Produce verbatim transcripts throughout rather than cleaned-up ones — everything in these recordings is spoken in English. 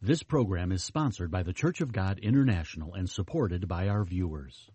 This program is sponsored by the Church of God International and supported by our viewers.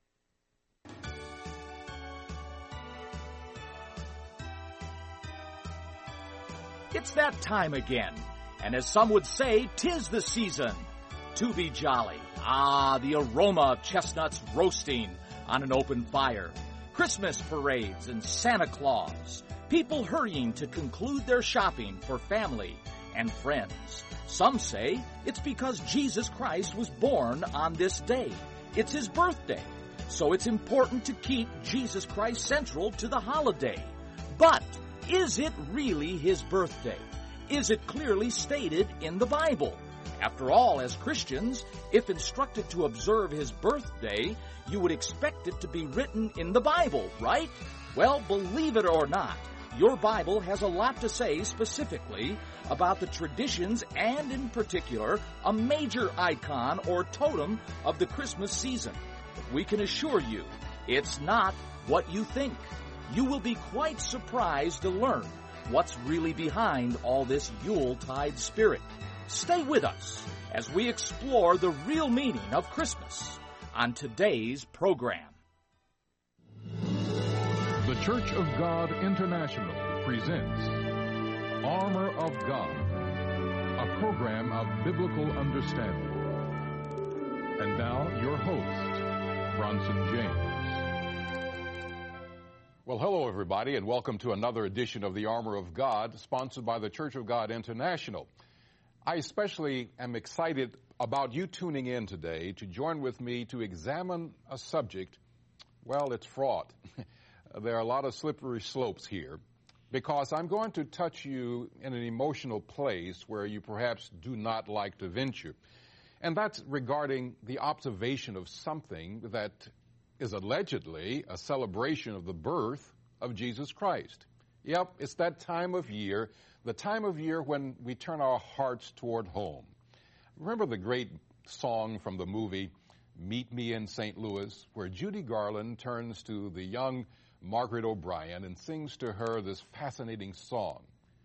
It's that time again, and as some would say, 'tis the season to be jolly. Ah, the aroma of chestnuts roasting on an open fire, Christmas parades and Santa Claus, people hurrying to conclude their shopping for family and friends. Some say it's because Jesus Christ was born on this day. It's his birthday, so it's important to keep Jesus Christ central to the holiday. But is it really his birthday? Is it clearly stated in the Bible? After all, as Christians, if instructed to observe his birthday, you would expect it to be written in the Bible, right? Well, believe it or not, your Bible has a lot to say specifically about the traditions and, in particular, a major icon or totem of the Christmas season. But we can assure you, it's not what you think. You will be quite surprised to learn what's really behind all this Yuletide spirit. Stay with us as we explore the real meaning of Christmas on today's program. The Church of God International presents Armor of God, a program of biblical understanding. And now, your host, Bronson James. Well, hello, everybody, and welcome to another edition of the Armor of God, sponsored by the Church of God International. I especially am excited about you tuning in today to join with me to examine a subject. Well, it's fraught. There are a lot of slippery slopes here because I'm going to touch you in an emotional place where you perhaps do not like to venture. And that's regarding the observation of something that is allegedly a celebration of the birth of Jesus Christ. Yep, it's that time of year, the time of year when we turn our hearts toward home. Remember the great song from the movie Meet Me in Saint Louis, where Judy Garland turns to the young Margaret O'Brien and sings to her this fascinating song.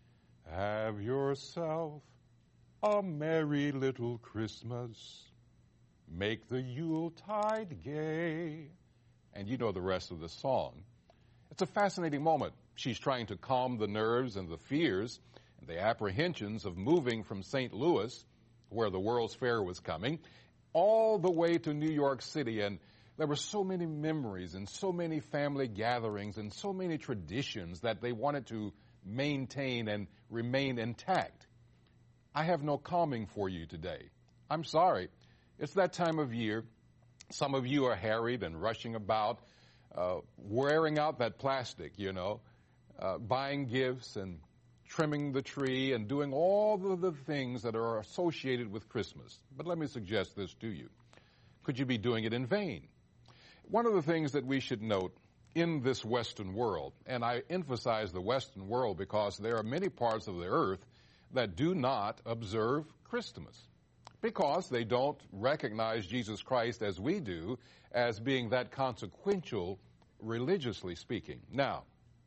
Have yourself a merry little Christmas. Make the Yuletide gay. And you know the rest of the song. It's a fascinating moment. She's trying to calm the nerves and the fears and the apprehensions of moving from Saint Louis, where the World's Fair was coming, all the way to New York City. And there were so many memories and so many family gatherings and so many traditions that they wanted to maintain and remain intact. I have no calming for you today. I'm sorry. It's that time of year. Some of you are harried and rushing about, uh, wearing out that plastic, you know, uh, buying gifts and trimming the tree and doing all of the things that are associated with Christmas. But let me suggest this to you. Could you be doing it in vain? One of the things that we should note in this Western world, and I emphasize the Western world because there are many parts of the earth that do not observe Christmas because they don't recognize Jesus Christ as we do as being that consequential, religiously speaking. Now,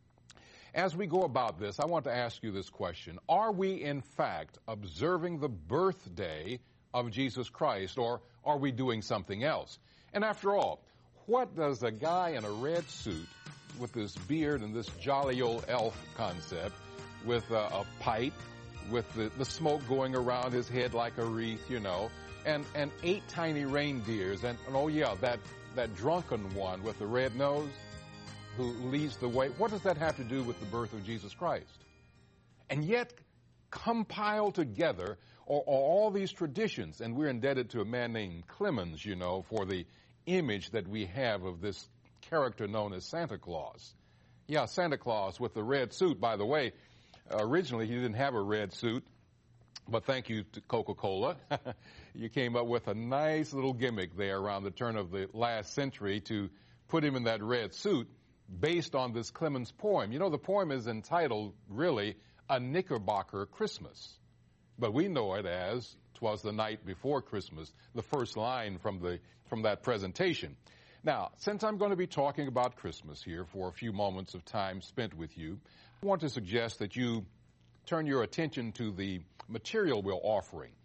as we go about this, I want to ask you this question. Are we, in fact, observing the birthday of Jesus Christ, or are we doing something else? And after all, what does a guy in a red suit with this beard and this jolly old elf concept with a, a pipe, with the, the smoke going around his head like a wreath, you know, and, and eight tiny reindeers, and, and oh yeah, that, that drunken one with the red nose who leads the way. What does that have to do with the birth of Jesus Christ? And yet, compiled together are, are all these traditions, and we're indebted to a man named Clemens, you know, for the image that we have of this character known as Santa Claus. Yeah, Santa Claus with the red suit. By the way, originally he didn't have a red suit, but thank you to Coca-Cola. You came up with a nice little gimmick there around the turn of the last century to put him in that red suit based on this Clemens poem. You know, the poem is entitled, really, A Knickerbocker Christmas. But we know it as "'Twas the Night Before Christmas," the first line from the from that presentation. Now, since I'm going to be talking about Christmas here for a few moments of time spent with you, I want to suggest that you turn your attention to the material we're offering.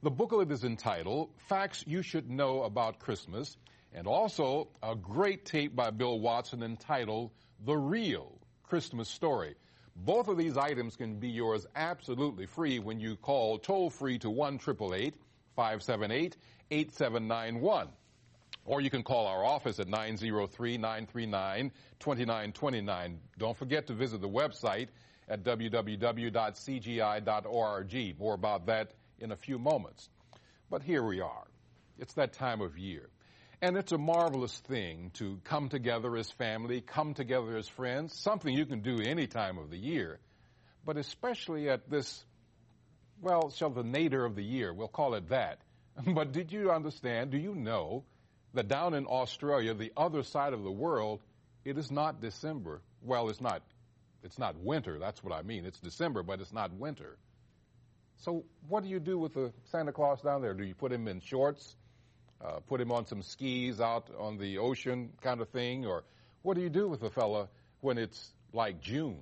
The booklet is entitled Facts You Should Know About Christmas, and also a great tape by Bill Watson entitled The Real Christmas Story. Both of these items can be yours absolutely free when you call toll-free to one eight eight eight, five seven eight, eight seven nine one. Or you can call our office at nine zero three, nine three nine, two nine two nine. Don't forget to visit the website at w w w dot c g i dot org. More about that in a few moments. But here we are. It's that time of year. And it's a marvelous thing to come together as family, come together as friends, something you can do any time of the year, but especially at this, well, shall the nadir of the year, we'll call it that. But did you understand, do you know that down in Australia, the other side of the world, it is not December. Well, it's not, it's not winter, that's what I mean. It's December, but it's not winter. So what do you do with the Santa Claus down there? Do you put him in shorts? Uh, put him on some skis out on the ocean kind of thing? Or what do you do with a fella when it's like June?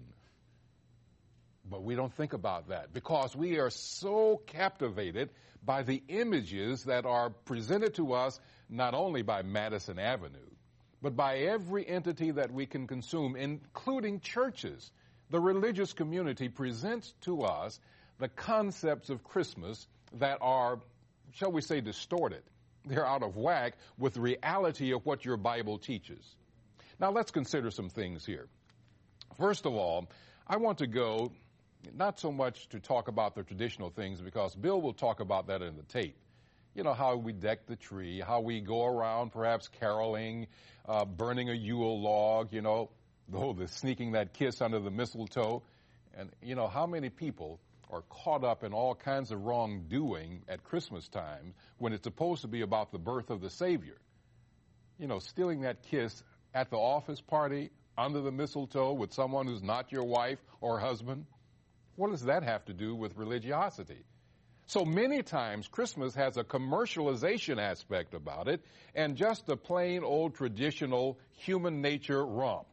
But we don't think about that because we are so captivated by the images that are presented to us not only by Madison Avenue, but by every entity that we can consume, including churches. The religious community presents to us the concepts of Christmas that are, shall we say, distorted. They're out of whack with the reality of what your Bible teaches. Now, let's consider some things here. First of all, I want to go not so much to talk about the traditional things because Bill will talk about that in the tape. You know, how we deck the tree, how we go around perhaps caroling, uh, burning a Yule log, you know, oh, the sneaking that kiss under the mistletoe. And, you know, how many people are caught up in all kinds of wrongdoing at Christmas time when it's supposed to be about the birth of the Savior. You know, stealing that kiss at the office party, under the mistletoe, with someone who's not your wife or husband. What does that have to do with religiosity? So many times Christmas has a commercialization aspect about it and just a plain old traditional human nature romp.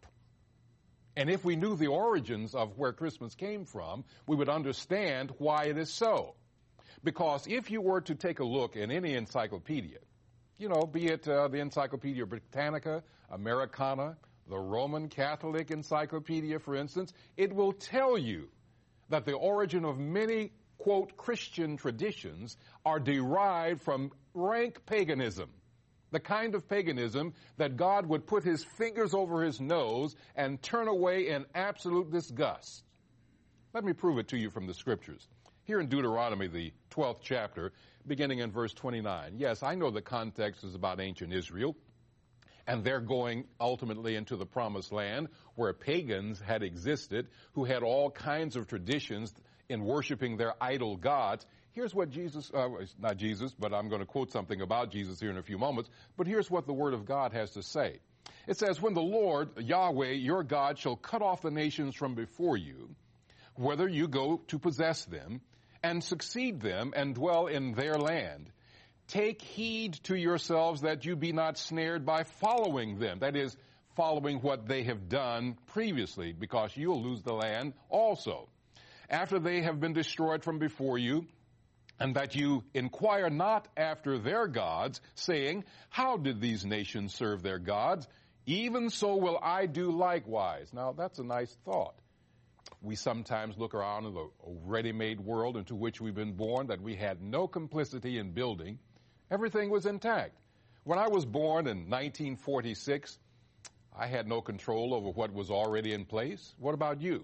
And if we knew the origins of where Christmas came from, we would understand why it is so. Because if you were to take a look in any encyclopedia, you know, be it uh, the Encyclopedia Britannica, Americana, the Roman Catholic Encyclopedia, for instance, it will tell you that the origin of many, quote, Christian traditions are derived from rank paganism. The kind of paganism that God would put his fingers over his nose and turn away in absolute disgust. Let me prove it to you from the scriptures. Here in Deuteronomy, the twelfth chapter, beginning in verse twenty-nine. Yes, I know the context is about ancient Israel, and they're going ultimately into the promised land where pagans had existed who had all kinds of traditions in worshiping their idol gods. Here's what Jesus, uh, not Jesus, but I'm going to quote something about Jesus here in a few moments, but here's what the Word of God has to say. It says, when the Lord, Yahweh, your God, shall cut off the nations from before you, whether you go to possess them, and succeed them, and dwell in their land, take heed to yourselves that you be not snared by following them. That is, following what they have done previously, because you'll lose the land also. After they have been destroyed from before you, and that you inquire not after their gods, saying, how did these nations serve their gods? Even so will I do likewise. Now, that's a nice thought. We sometimes look around in the ready-made world into which we've been born that we had no complicity in building. Everything was intact. When I was born in nineteen forty-six, I had no control over what was already in place. What about you?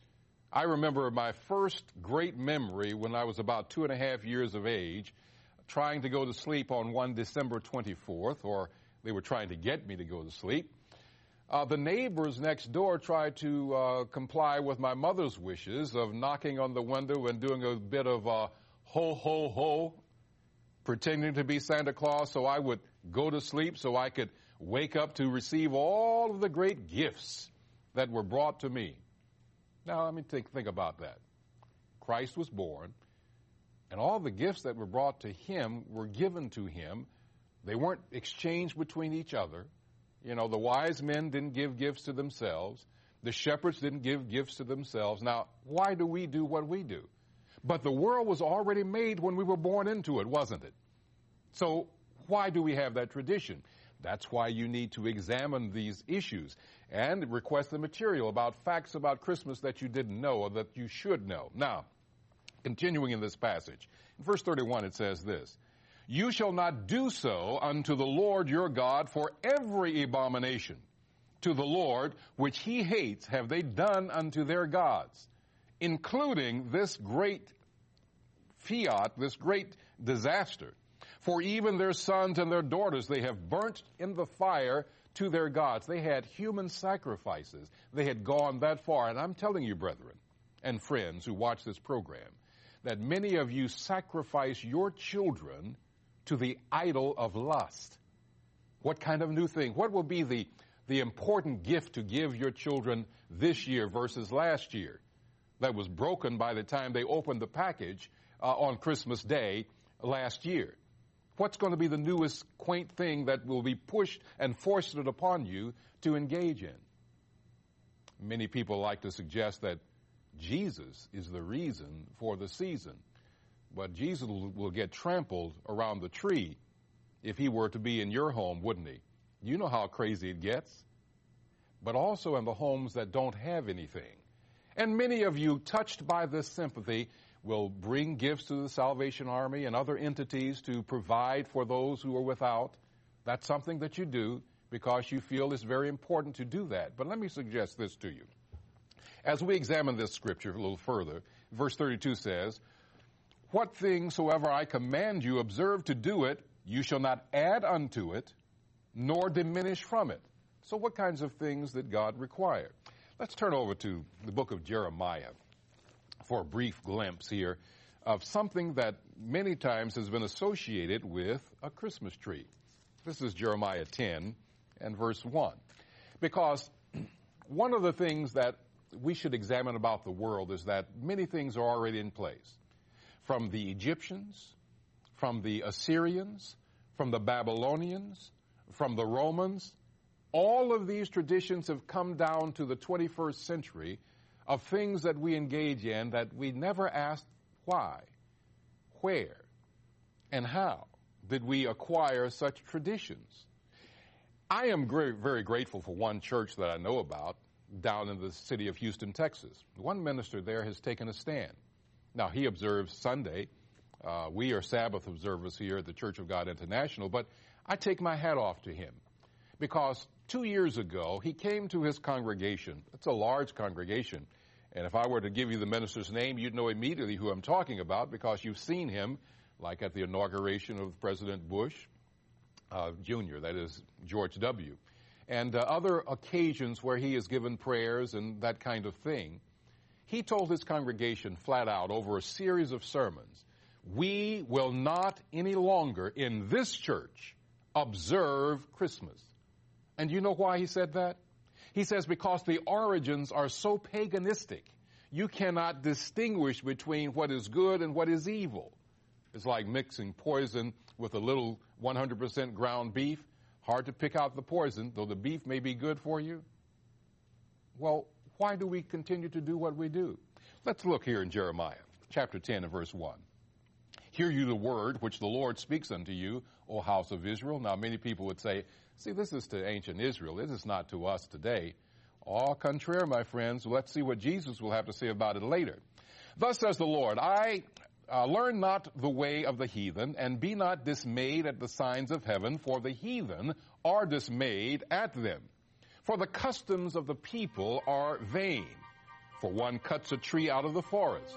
I remember my first great memory when I was about two and a half years of age, trying to go to sleep on one December twenty-fourth, or they were trying to get me to go to sleep. Uh, the neighbors next door tried to uh, comply with my mother's wishes of knocking on the window and doing a bit of uh, ho, ho, ho, pretending to be Santa Claus so I would go to sleep so I could wake up to receive all of the great gifts that were brought to me. Now, let me think, think about that. Christ was born, and all the gifts that were brought to him were given to him. They weren't exchanged between each other. You know, the wise men didn't give gifts to themselves. The shepherds didn't give gifts to themselves. Now, why do we do what we do? But the world was already made when we were born into it, wasn't it? So why do we have that tradition? That's why you need to examine these issues and request the material about facts about Christmas that you didn't know or that you should know. Now, continuing in this passage, in verse thirty-one it says this, "You shall not do so unto the Lord your God, for every abomination to the Lord which he hates have they done unto their gods, including this great fiat, this great disaster. For even their sons and their daughters they have burnt in the fire to their gods." They had human sacrifices. They had gone that far. And I'm telling you, brethren and friends who watch this program, that many of you sacrifice your children to the idol of lust. What kind of new thing? What will be the, the important gift to give your children this year versus last year that was broken by the time they opened the package uh, on Christmas Day last year? What's going to be the newest quaint thing that will be pushed and foisted upon you to engage in? Many people like to suggest that Jesus is the reason for the season. But Jesus will get trampled around the tree if he were to be in your home, wouldn't he? You know how crazy it gets. But also in the homes that don't have anything. And many of you, touched by this sympathy, will bring gifts to the Salvation Army and other entities to provide for those who are without. That's something that you do because you feel it's very important to do that. But let me suggest this to you. As we examine this scripture a little further, verse thirty-two says, "What things soever I command you, observe to do it. You shall not add unto it, nor diminish from it." So what kinds of things did God require? Let's turn over to the book of Jeremiah for a brief glimpse here of something that many times has been associated with a Christmas tree. This is Jeremiah ten and verse one. Because one of the things that we should examine about the world is that many things are already in place. From the Egyptians, from the Assyrians, from the Babylonians, from the Romans, all of these traditions have come down to the twenty-first century of things that we engage in that we never asked why, where, and how did we acquire such traditions. I am very, very grateful for one church that I know about down in the city of Houston, Texas. One minister there has taken a stand. Now, he observes Sunday. Uh, we are Sabbath observers here at the Church of God International, but I take my hat off to him because two years ago, he came to his congregation. It's a large congregation, and if I were to give you the minister's name, you'd know immediately who I'm talking about because you've seen him, like at the inauguration of President Bush uh, Junior, that is George W., and uh, other occasions where he has given prayers and that kind of thing. He told his congregation flat out over a series of sermons, "We will not any longer in this church observe Christmas." And you know why he said that? He says because the origins are so paganistic, you cannot distinguish between what is good and what is evil. It's like mixing poison with a little one hundred percent ground beef. Hard to pick out the poison, though the beef may be good for you. Well, why do we continue to do what we do? Let's look here in Jeremiah, chapter ten and verse one. "Hear you the word which the Lord speaks unto you, O house of Israel." Now, many people would say, see, this is to ancient Israel. This is not to us today. Au contraire, my friends. Let's see what Jesus will have to say about it later. "Thus says the Lord, I uh, learn not the way of the heathen, and be not dismayed at the signs of heaven, for the heathen are dismayed at them. For the customs of the people are vain. For one cuts a tree out of the forest."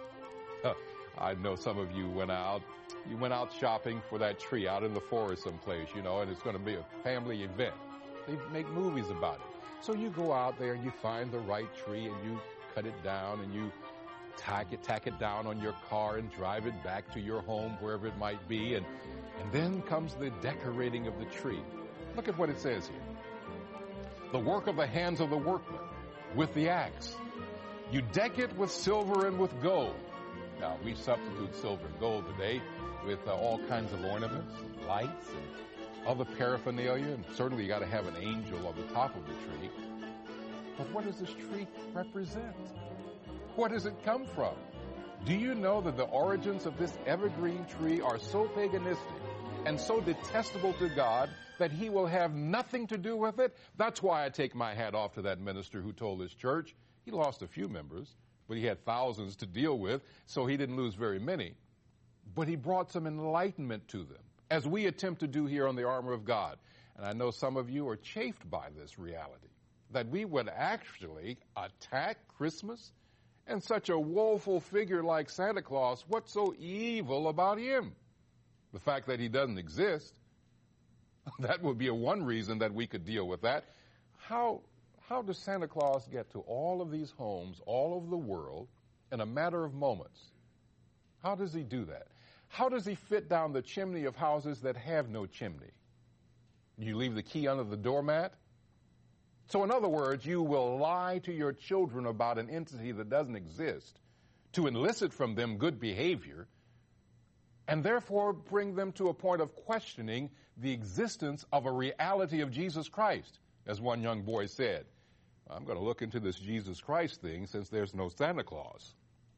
I know some of you went out. You went out shopping for that tree out in the forest someplace, you know, and it's going to be a family event. They make movies about it. So you go out there and you find the right tree and you cut it down and you tack it, tack it down on your car and drive it back to your home, wherever it might be. And, and then comes the decorating of the tree. Look at what it says here. "The work of the hands of the workman with the axe. You deck it with silver and with gold." Now, we substitute silver and gold today with uh, all kinds of ornaments, and lights, and other paraphernalia, and certainly you got to have an angel on the top of the tree. But what does this tree represent? Where does it come from? Do you know that the origins of this evergreen tree are so paganistic and so detestable to God that he will have nothing to do with it? That's why I take my hat off to that minister who told his church. He lost a few members, but he had thousands to deal with, so he didn't lose very many. But he brought some enlightenment to them, as we attempt to do here on the Armor of God. And I know some of you are chafed by this reality, that we would actually attack Christmas and such a woeful figure like Santa Claus. What's so evil about him? The fact that he doesn't exist. That would be a one reason that we could deal with that. How, how does Santa Claus get to all of these homes all over the world in a matter of moments? How does he do that? How does he fit down the chimney of houses that have no chimney? You leave the key under the doormat? So in other words, you will lie to your children about an entity that doesn't exist to elicit from them good behavior, and therefore bring them to a point of questioning the existence of a reality of Jesus Christ. As one young boy said, I'm going to look into this Jesus Christ thing since there's no Santa Claus.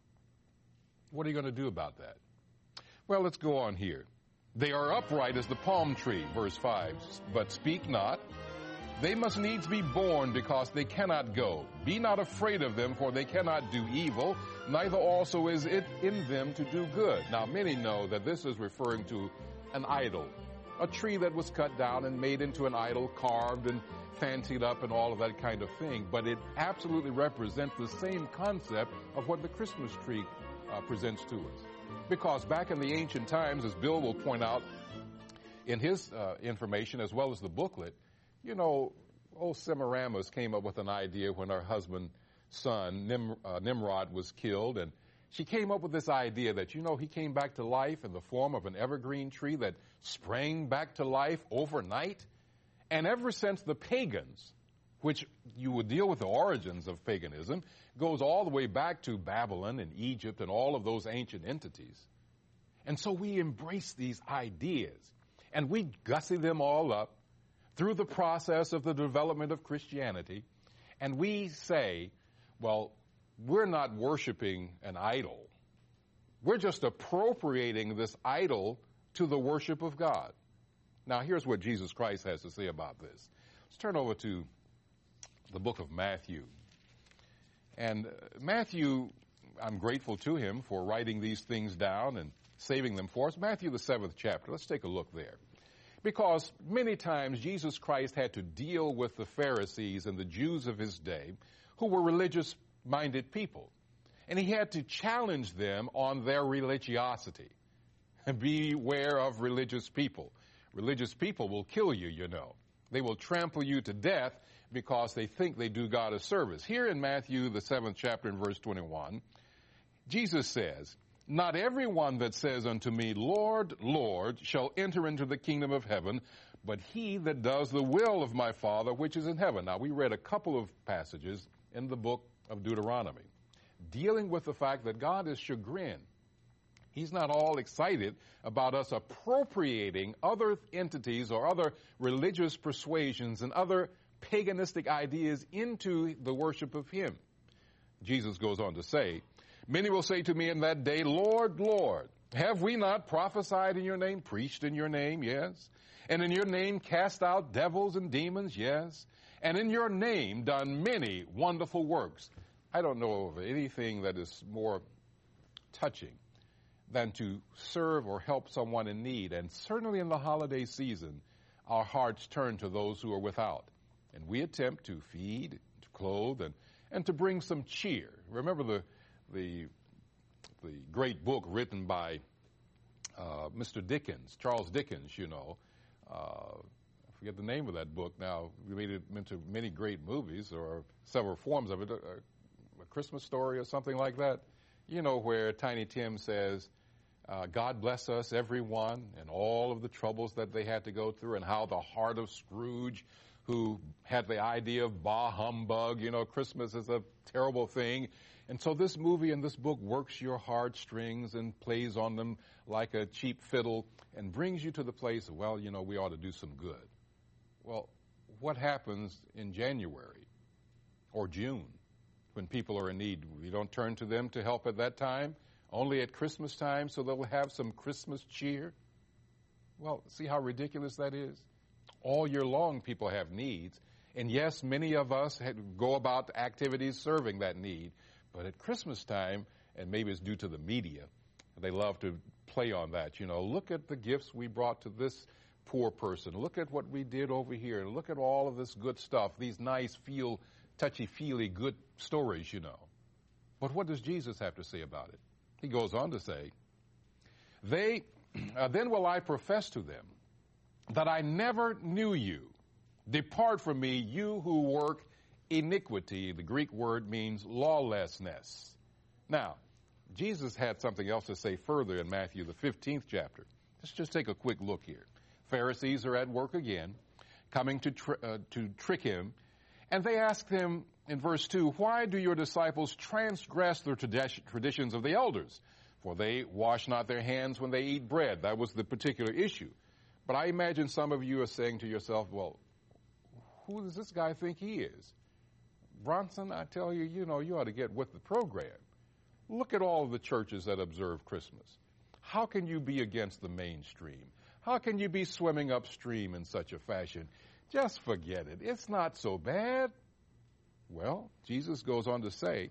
What are you going to do about that? Well, let's go on here. They are upright as the palm tree, verse five, but speak not. They must needs be born because they cannot go. Be not afraid of them, for they cannot do evil, neither also is it in them to do good. Now, many know that this is referring to an idol, a tree that was cut down and made into an idol, carved and fancied up and all of that kind of thing. But it absolutely represents the same concept of what the Christmas tree uh, presents to us. Because back in the ancient times, as Bill will point out in his uh, information as well as the booklet, you know, old Semiramis came up with an idea when her husband's son, Nim, uh, Nimrod, was killed. And she came up with this idea that, you know, he came back to life in the form of an evergreen tree that sprang back to life overnight. And ever since the pagans, which you would deal with the origins of paganism, goes all the way back to Babylon and Egypt and all of those ancient entities. And so we embrace these ideas and we gussy them all up through the process of the development of Christianity, and we say, well, we're not worshiping an idol. We're just appropriating this idol to the worship of God. Now, here's what Jesus Christ has to say about this. Let's turn over to the book of Matthew. And Matthew, I'm grateful to him for writing these things down and saving them for us. Matthew, the seventh chapter. Let's take a look there. Because many times Jesus Christ had to deal with the Pharisees and the Jews of his day who were religious-minded people. And he had to challenge them on their religiosity. Beware of religious people. Religious people will kill you, you know. They will trample you to death because they think they do God a service. Here in Matthew, the seventh chapter, in verse twenty-one, Jesus says, not everyone that says unto me, Lord, Lord, shall enter into the kingdom of heaven, but he that does the will of my Father which is in heaven. Now, we read a couple of passages in the book of Deuteronomy dealing with the fact that God is chagrined. He's not all excited about us appropriating other entities or other religious persuasions and other paganistic ideas into the worship of him. Jesus goes on to say, many will say to me in that day, Lord, Lord, have we not prophesied in your name, preached in your name? Yes. And in your name cast out devils and demons? Yes. And in your name done many wonderful works. I don't know of anything that is more touching than to serve or help someone in need. And certainly in the holiday season, our hearts turn to those who are without. And we attempt to feed, to clothe, and, and to bring some cheer. Remember the the the great book written by uh, Mister Dickens, Charles Dickens, you know. Uh, I forget the name of that book now. We made it into many great movies or several forms of it. A, a Christmas Story or something like that. You know, where Tiny Tim says, uh, God bless us, everyone, and all of the troubles that they had to go through, and how the heart of Scrooge, who had the idea of bah humbug, you know, Christmas is a terrible thing. And so this movie and this book works your heartstrings and plays on them like a cheap fiddle and brings you to the place of, well, you know, we ought to do some good. Well, what happens in January or June when people are in need? We don't turn to them to help at that time. only at Christmas time so they'll have some Christmas cheer. Well, see how ridiculous that is? All year long, people have needs. And yes, many of us go about activities serving that need. But at Christmas time, and maybe it's due to the media, they love to play on that. You know, look at the gifts we brought to this poor person. Look at what we did over here. Look at all of this good stuff, these nice, feel, touchy-feely good stories, you know. But what does Jesus have to say about it? He goes on to say, They, uh, then will I profess to them that I never knew you. Depart from me, you who work iniquity. The Greek word means lawlessness. Now, Jesus had something else to say further in Matthew, the fifteenth chapter. Let's just take a quick look here. Pharisees are at work again, coming to, tr- uh, to trick him. And they ask him in verse two, why do your disciples transgress the tradi- traditions of the elders? For they wash not their hands when they eat bread. That was the particular issue. But I imagine some of you are saying to yourself, well, who does this guy think he is? Bronson, I tell you, you know, you ought to get with the program. Look at all of the churches that observe Christmas. How can you be against the mainstream? How can you be swimming upstream in such a fashion? Just forget it. It's not so bad. Well, Jesus goes on to say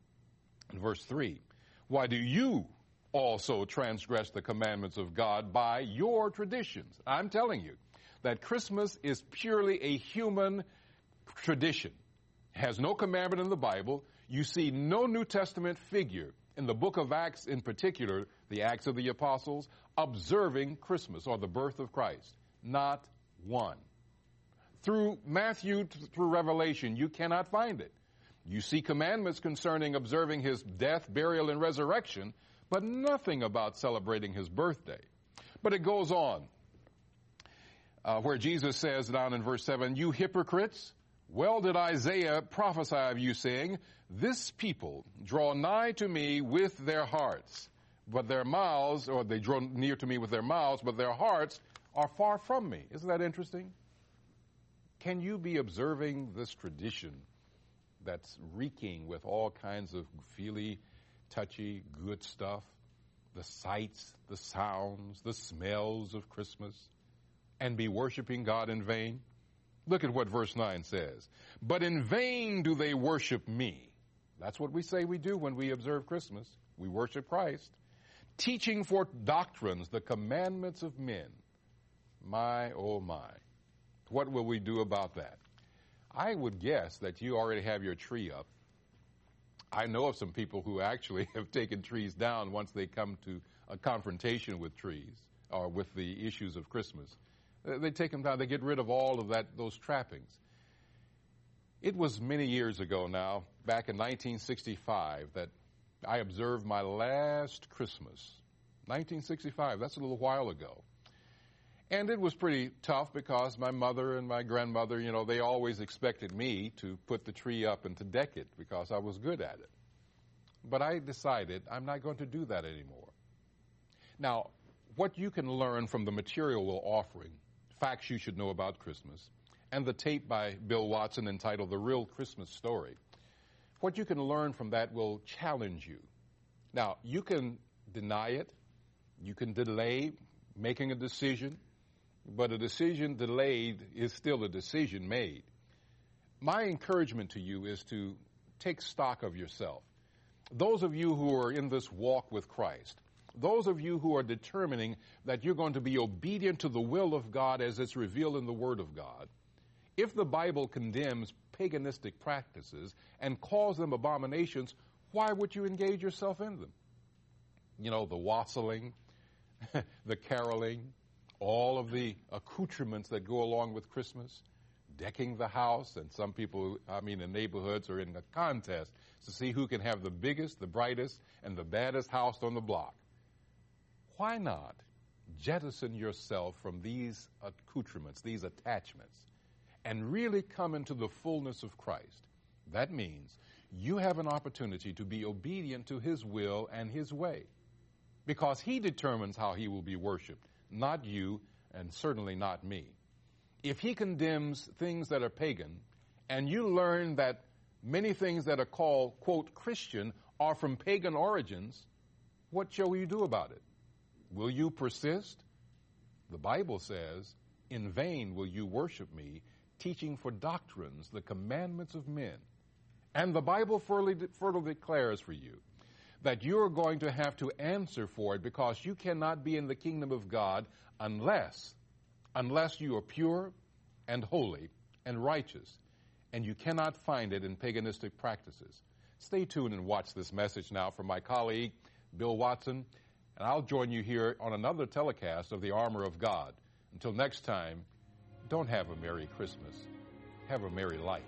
in verse three, why do you also transgress the commandments of God by your traditions? I'm telling you that Christmas is purely a human tradition. It has no commandment in the Bible. You see no New Testament figure in the book of Acts in particular, the Acts of the Apostles, observing Christmas or the birth of Christ. Not one. Through Matthew through Revelation, you cannot find it. You see commandments concerning observing his death, burial, and resurrection, but nothing about celebrating his birthday. But it goes on, uh, where Jesus says down in verse seven, you hypocrites, well did Isaiah prophesy of you, saying, this people draw nigh to me with their hearts, but their mouths, or they draw near to me with their mouths, but their hearts are far from me. Isn't that interesting? Can you be observing this tradition that's reeking with all kinds of feely, touchy, good stuff, the sights, the sounds, the smells of Christmas, and be worshiping God in vain? Look at what verse nine says. But in vain do they worship me. That's what we say we do when we observe Christmas. We worship Christ. Teaching for doctrines the commandments of men. My, oh my. What will we do about that? I would guess that you already have your tree up. I know of some people who actually have taken trees down once they come to a confrontation with trees or with the issues of Christmas. They take them down. They get rid of all of that, those trappings. It was many years ago now, back in nineteen sixty-five, that I observed my last Christmas. nineteen sixty-five, that's a little while ago. And it was pretty tough because my mother and my grandmother, you know, they always expected me to put the tree up and to deck it because I was good at it. But I decided I'm not going to do that anymore. Now, what you can learn from the material we're offering, Facts You Should Know About Christmas, and the tape by Bill Watson entitled The Real Christmas Story, what you can learn from that will challenge you. Now, you can deny it. You can delay making a decision. But a decision delayed is still a decision made. My encouragement to you is to take stock of yourself. Those of you who are in this walk with Christ, those of you who are determining that you're going to be obedient to the will of God as it's revealed in the Word of God, if the Bible condemns paganistic practices and calls them abominations, why would you engage yourself in them? You know, the wassailing, the caroling, all of the accoutrements that go along with Christmas, decking the house, and some people, I mean, in neighborhoods are in a contest to see who can have the biggest, the brightest, and the baddest house on the block. Why not jettison yourself from these accoutrements, these attachments, and really come into the fullness of Christ? That means you have an opportunity to be obedient to His will and His way, because He determines how He will be worshiped, not you, and certainly not me. If He condemns things that are pagan, and you learn that many things that are called, quote, Christian are from pagan origins, What shall you do about it? Will you persist? The Bible says, in vain will you worship me, teaching for doctrines the commandments of men. And the Bible further declares for you that you're going to have to answer for it, because you cannot be in the kingdom of God unless, unless you are pure and holy and righteous. And you cannot find it in paganistic practices. Stay tuned and watch this message now from my colleague, Bill Watson, and I'll join you here on another telecast of the Armor of God. Until next time, don't have a Merry Christmas. Have a Merry life.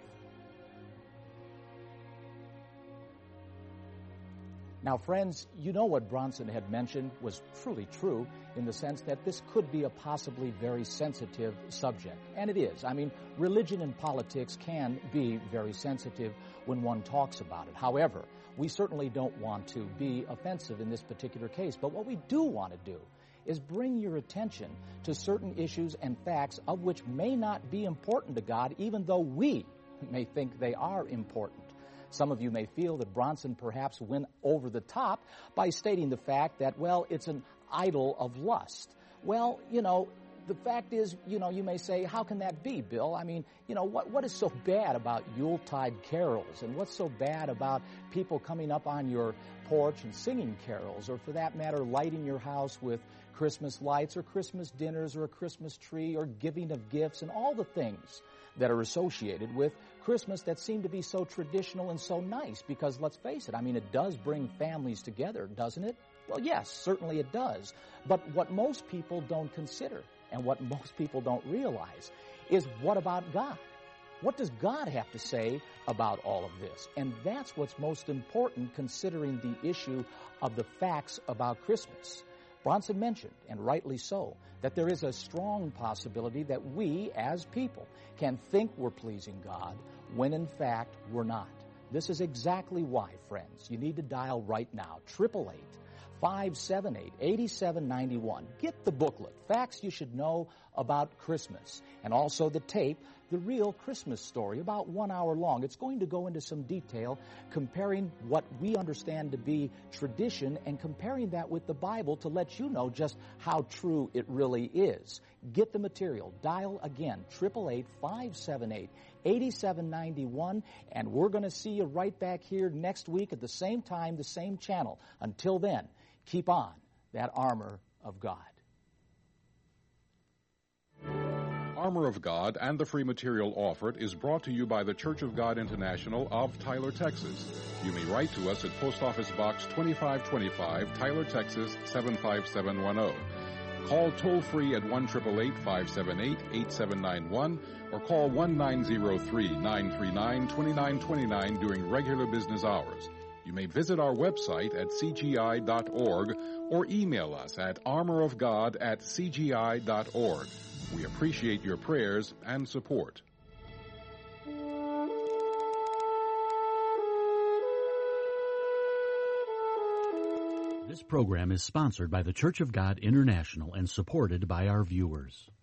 Now, friends, you know what Bronson had mentioned was truly true in the sense that this could be a possibly very sensitive subject. And it is. I mean, religion and politics can be very sensitive when one talks about it. However, we certainly don't want to be offensive in this particular case. But what we do want to do is bring your attention to certain issues and facts of which may not be important to God, even though we may think they are important. Some of you may feel that Bronson perhaps went over the top by stating the fact that, well, it's an idol of lust. Well, you know, the fact is, you know, you may say, how can that be, Bill? I mean, you know, what what is so bad about Yuletide carols? And what's so bad about people coming up on your porch and singing carols? Or for that matter, lighting your house with Christmas lights or Christmas dinners or a Christmas tree or giving of gifts and all the things that are associated with Christmas that seem to be so traditional and so nice, because let's face it, I mean, it does bring families together, doesn't it? Well, yes, certainly it does. But what most people don't consider and what most people don't realize is, what about God? What does God have to say about all of this? And that's what's most important, considering the issue of the facts about Christmas. Bronson mentioned, and rightly so, that there is a strong possibility that we, as people, can think we're pleasing God when in fact we're not. This is exactly why, friends, you need to dial right now, eight eight eight, five seven eight, eight seven nine one. Get the booklet, Facts You Should Know About Christmas, and also the tape, The Real Christmas Story, about one hour long. It's going to go into some detail comparing what we understand to be tradition and comparing that with the Bible to let you know just how true it really is. Get the material. Dial again, eight eight eight, five seven eight, eight seven nine one, and we're going to see you right back here next week at the same time, the same channel. Until then, keep on that armor of God. Armor of God and the free material offered is brought to you by the Church of God International of Tyler, Texas. You may write to us at Post Office Box twenty-five twenty-five, Tyler, Texas seven five seven one zero. Call toll-free at one eight eight eight, five seven eight, eight seven nine one or call one nine zero three, nine three nine, two nine two nine during regular business hours. You may visit our website at c g i dot org or email us at armor of god at c g i dot org. We appreciate your prayers and support. This program is sponsored by the Church of God International and supported by our viewers.